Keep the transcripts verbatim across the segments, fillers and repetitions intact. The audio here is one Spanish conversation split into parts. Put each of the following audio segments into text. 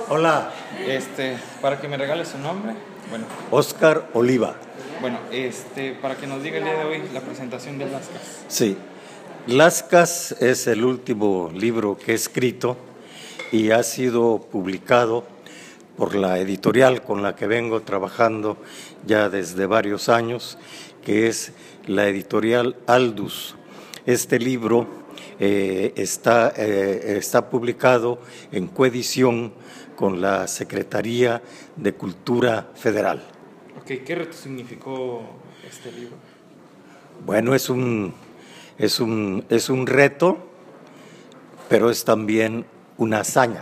Hola. Este, para que me regale su nombre. Bueno. Óscar Oliva. Bueno, este, para que nos diga el día de hoy la presentación de Lascas. Sí. Lascas es el último libro que he escrito y ha sido publicado por la editorial con la que vengo trabajando ya desde varios años, que es la editorial Aldus. Este libro eh, está, eh, está publicado en coedición con la Secretaría de Cultura Federal. Ok, ¿qué reto significó este libro? Bueno, es un, es un, es un reto, pero es también una hazaña.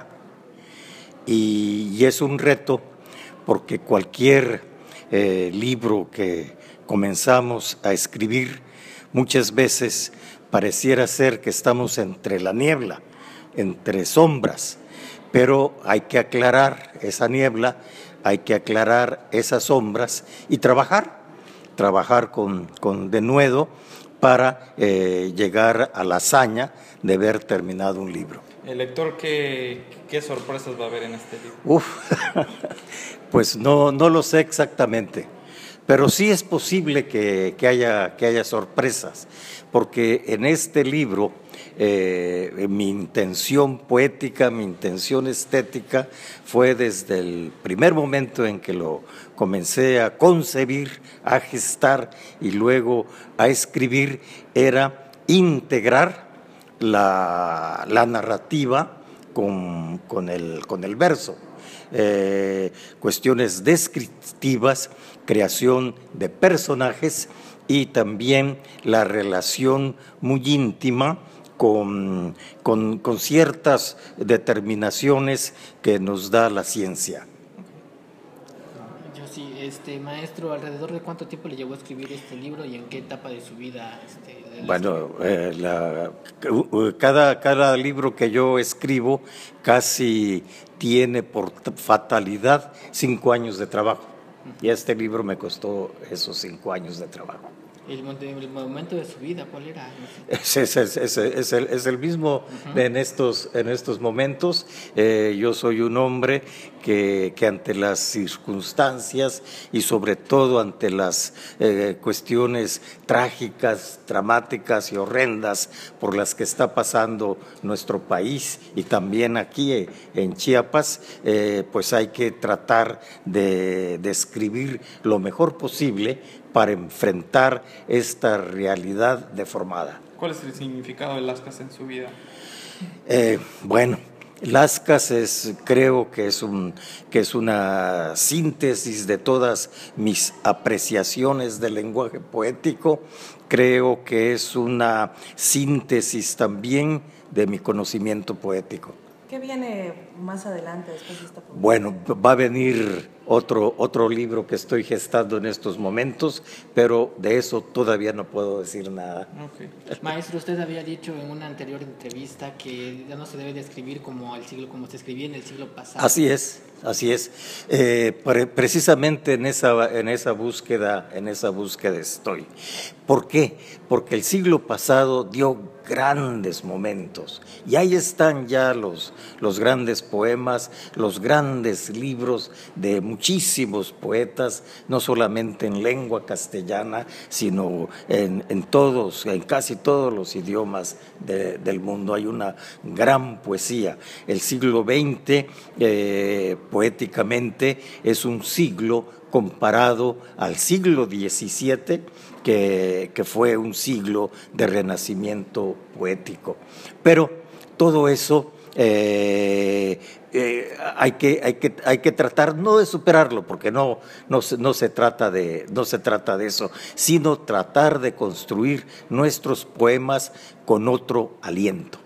Y, y es un reto porque cualquier eh, libro que comenzamos a escribir, muchas veces pareciera ser que estamos entre la niebla, entre sombras, pero hay que aclarar esa niebla, hay que aclarar esas sombras y trabajar, trabajar con, con denuedo para eh, llegar a la hazaña de haber terminado un libro. El lector, ¿qué, qué sorpresas va a ver en este libro? Uf, pues no, no lo sé exactamente, pero sí es posible que, que, haya, que haya sorpresas, porque en este libro eh, mi intención poética, mi intención estética fue desde el primer momento en que lo comencé a concebir, a gestar y luego a escribir, era integrar la, la narrativa con, con, el, con el verso. Eh, cuestiones descriptivas, creación de personajes y también la relación muy íntima con, con, con ciertas determinaciones que nos da la ciencia. Yo sí, este maestro, ¿alrededor de cuánto tiempo le llevó a escribir este libro y en qué etapa de su vida? Este, bueno, eh, la, cada, cada libro que yo escribo casi tiene por fatalidad cinco años de trabajo. Y este libro me costó esos cinco años de trabajo. ¿El, el momento de su vida cuál era? Es, es, es, es, es, el, es el mismo uh-huh. en, estos, en estos momentos. Eh, yo soy un hombre que, que ante las circunstancias y sobre todo ante las eh, cuestiones trágicas, dramáticas y horrendas por las que está pasando nuestro país y también aquí en Chiapas, eh, pues hay que tratar de, de escribir lo mejor posible para enfrentar esta realidad deformada. ¿Cuál es el significado de Lascas en su vida? Eh, bueno, Lascas es, creo que es, un, que es una síntesis de todas mis apreciaciones del lenguaje poético, creo que es una síntesis también de mi conocimiento poético. ¿Qué viene más adelante después de esta publicación? Bueno, va a venir otro, otro libro que estoy gestando en estos momentos, pero de eso todavía no puedo decir nada. Okay. Maestro, usted había dicho en una anterior entrevista que ya no se debe de escribir como el siglo, como se escribía en el siglo pasado. Así es, así es. Eh, pre- precisamente en esa, en esa búsqueda, en esa búsqueda estoy. ¿Por qué? Porque el siglo pasado dio grandes momentos y ahí están ya los, los grandes poemas, los grandes libros de muchísimos poetas, no solamente en lengua castellana, sino en, en todos, en casi todos los idiomas de, del mundo. Hay una gran poesía. El siglo veinte, eh, poéticamente, es un siglo comparado al siglo diecisiete, que, que fue un siglo de renacimiento poético. Pero todo eso eh, eh, hay, que, hay, que, hay que tratar no de superarlo, porque no, no, no, se trata de, no se trata de eso, sino tratar de construir nuestros poemas con otro aliento.